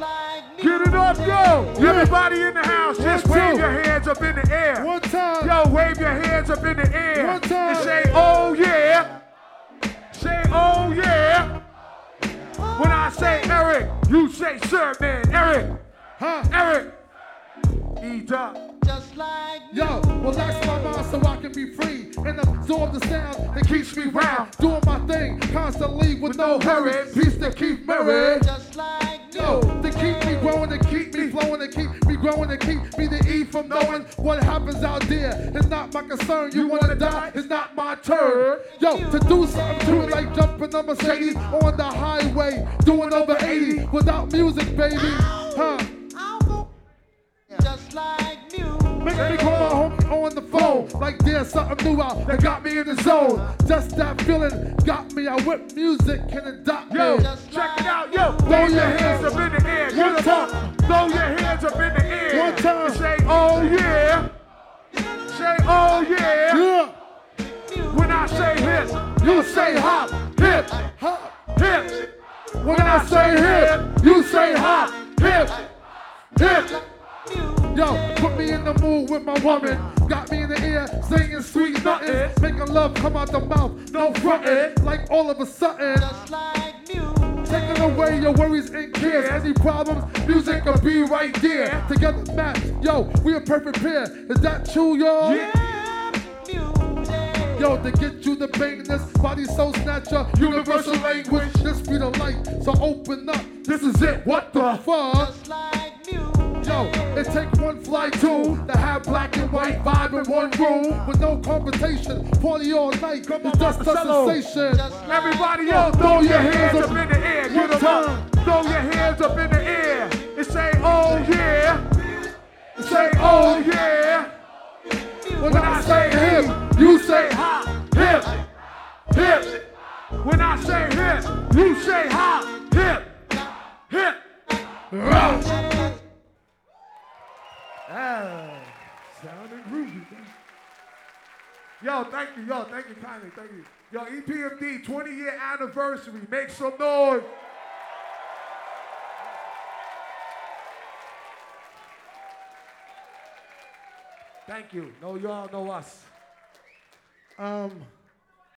Get it up, yo. Everybody in the house, just wave your hands up in the air. One time. Yo, wave your hands up in the air. One time. And say, oh yeah. Say, oh yeah. When I say Eric, you say sir, man. Eric. Huh? Eric. E-Dub. Just like Yo, relax my mind so I can be free and absorb the sound that keeps me round. Doing my thing constantly with no hurry. Peace to keep merry. just like Yo, to keep me growing, to keep me flowing, to keep me growing, to keep me the E from knowing what happens out there. It's not my concern. You wanna die? It's not my turn. Yo, to do something to it like jumping on Mercedes on the highway, doing over 80 without music, baby. Huh? just like you. Make me call my homie on the phone like there's something new out that got me in the zone. Just that feeling got me. I whip music can adopt me. Yo, check it out, yo. Throw your hands up in the air. One Get 'em up. Throw your hands up in the air. One time. And say, oh yeah. Say, oh yeah. Yeah. When I say hip, you say hop. Hip, Hop. hip. When I say hip, you say hop. Hip, hip. Yo, put me in the mood with my woman. Got me in the ear, singing sweet nothing. Making love come out the mouth, no frontin'. Like all of a sudden, Just like you. taking away your worries and cares. Any problems, music will be right there. Together match, yo, we a perfect pair. Is that true, y'all? Yeah, music. Yo, to get you the bangness, body so snatcher, universal language. This be the light, so open up. This is it. What the fuck? Just like you. Yo, it takes one flight too to have black and white vibe in one room with no confrontation. Party all night, it's just a sensation. Everybody else, throw your hands up in the air. Get 'em up. Throw your hands up in the air. And say, oh yeah. Say, oh yeah. When I say hip, you say hop. Hip, hip. When I say hip, you say hop. Hip, hip. Sounding groovy, man. Yo, thank you. Yo, thank you kindly. Thank you. Yo, EPMD 20-year anniversary. Make some noise. Thank you. Know y'all, know us.